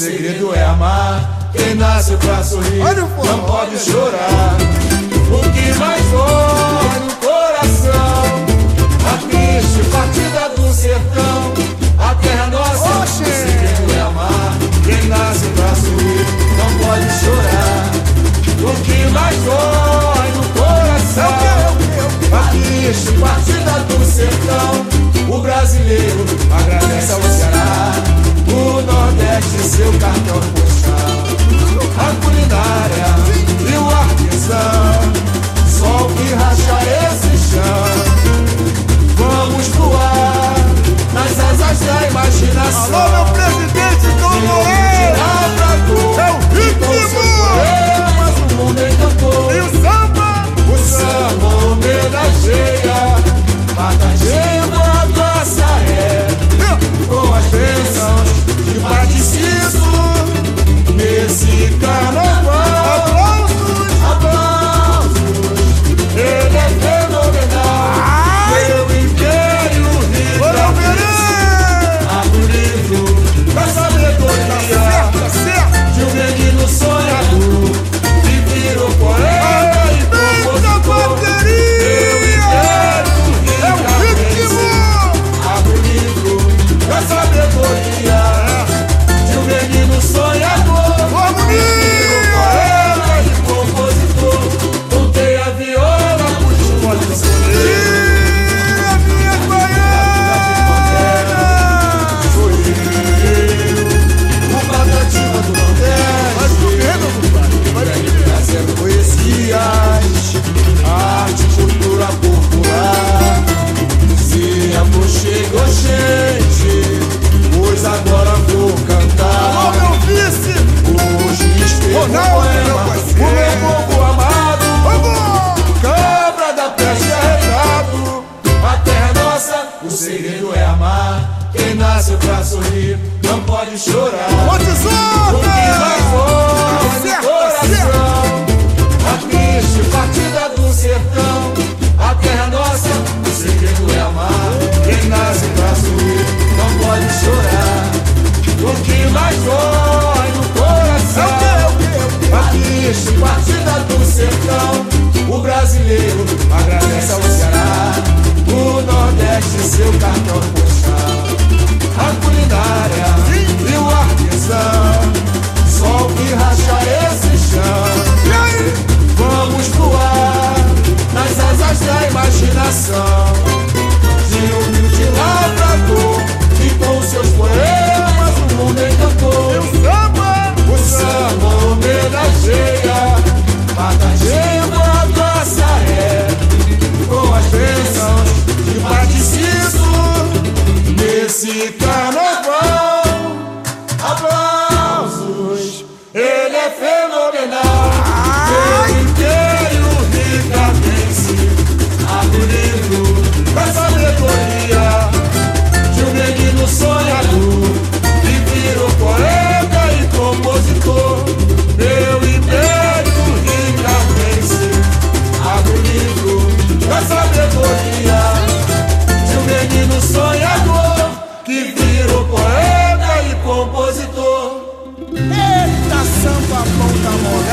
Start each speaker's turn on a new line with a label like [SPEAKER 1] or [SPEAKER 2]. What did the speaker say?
[SPEAKER 1] segredo é amar. Quem nasce pra sorrir não pode chorar. O que mais dói no coração, a triste partida do sertão. A terra nossa, o segredo é amar. Quem nasce pra sorrir não pode chorar. O que mais dói no coração, a triste partida do sertão. O brasileiro agradece ao Ceará, o Nordeste seu cartão postal. A culinária e o artesão, sol que racha esse chão. Vamos voar nas asas da imaginação.
[SPEAKER 2] Alô, meu presidente Dom Noel! É o ritmo!
[SPEAKER 1] Mas o mundo encantou.
[SPEAKER 2] E o samba?
[SPEAKER 1] O samba homenageia Patativa da Saé, com as bênçãos de Padre Cício nesse carnaval. Aplausos, ele é fenomenal. Meu império rica, abre o livro da sabedoria de um menino sonhador que virou poeta e compositor. A sabedoria de um menino sonhador, menino poeta e compositor. Contei a viola, puxou a escolher.
[SPEAKER 2] A minha baiana!
[SPEAKER 1] Sou eu, o Patativa do Nordeste. Trazendo poesias, arte, cultura popular. Se aproxegou, gente, pois agora vou cantar.
[SPEAKER 2] Alô, meu vice!
[SPEAKER 1] Hoje escrevo um poema, o meu povo amado. Cabra da peste é recado. A terra é nossa, o segredo é amar. Quem nasce pra sorrir não pode chorar. O que mais dói no coração, a triste partida do sertão. A terra é nossa, o segredo é amar. Quem nasce pra sorrir não pode chorar. O que mais dói no coração, a triste partida do sertão. O brasileiro agradece ao Ceará, o Nordeste seu cartão postal. A culinária e o artesão, sol que racha esse chão. Vamos voar nas asas da imaginação de humilde lavrador, e com seus poemas o mundo encantou. O samba homenageia Patativa da Saé, com as bênçãos de Padre Cício nesse carnaval. Aplausos, ele é fenomenal. Meu império ricadense, abre o livro da sabedoria de um menino sonhador que virou poeta e compositor. Meu império ricadense, abre o livro da sabedoria de um menino sonhador que virou poeta e compositor.
[SPEAKER 2] Eita, samba bom da moral!